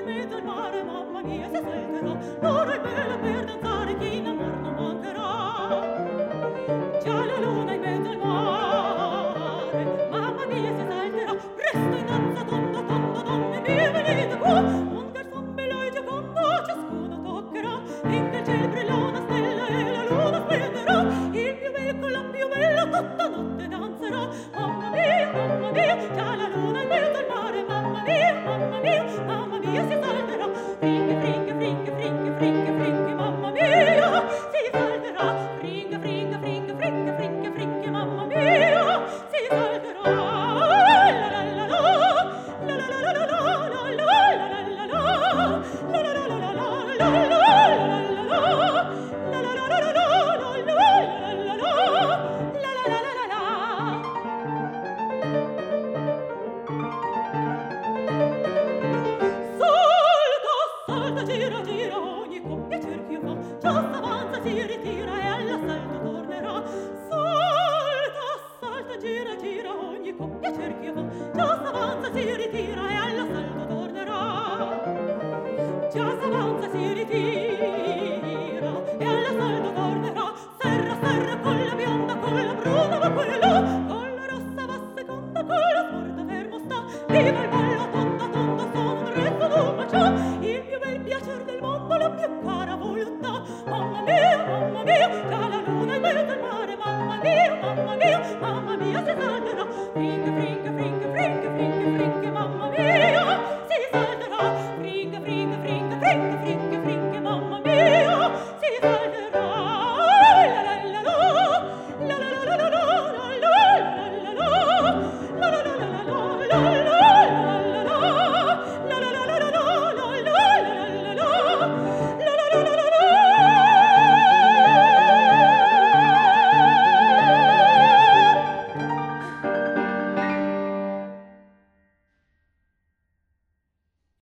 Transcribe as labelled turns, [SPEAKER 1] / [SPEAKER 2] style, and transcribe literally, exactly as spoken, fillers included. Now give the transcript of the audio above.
[SPEAKER 1] mezzo al mare, mamma mia, si salterà. L'ora è bella per danzare, chi in amor non mancherà. Già la luna in mezzo al mare, mamma mia, si salterà. Presto in danza, tondo, tondo, donne mie, venite qua. Un garzon bello e giocondo, ciascuno toccherà. Finché il cielo brilla una stella e la luna splenderà. Il più bello con la più bella tutta notte danzerà. Mamma mia, mamma mia, già la luna in mezzo al mare, mamma mia, mamma mia, mamma mia, si salterà. Frinche, frinche, frinche, frinche, frinche, frinche, mamma mia, si salterà. Frinche, frinche, frinche, frinche, frinche, frinche, mamma mia, si salterà. La la la la, la la la la la, la la la la la la, la la la la la, la la la la la, la la la la la, la la la la la, la la la la la. Salta, salta, gira, gira, ogni coppia cerchio fa. Già s'avanza, si ritira e all'assalto tornerà. Salta, salta, gira, gira, ogni coppia cerchio fa. Già s'avanza, si ritira e all'assalto tornerà. Già s'avanza, si ritira e all'assalto tornerà. Serra, serra, con la bionda, con la bruna va quella, con la rossa va seconda, con la smorta fermo sta. Viva il ballo, tonda, tonda, sono un re, sono un baciò. Il più bel piacer del mondo, la più cara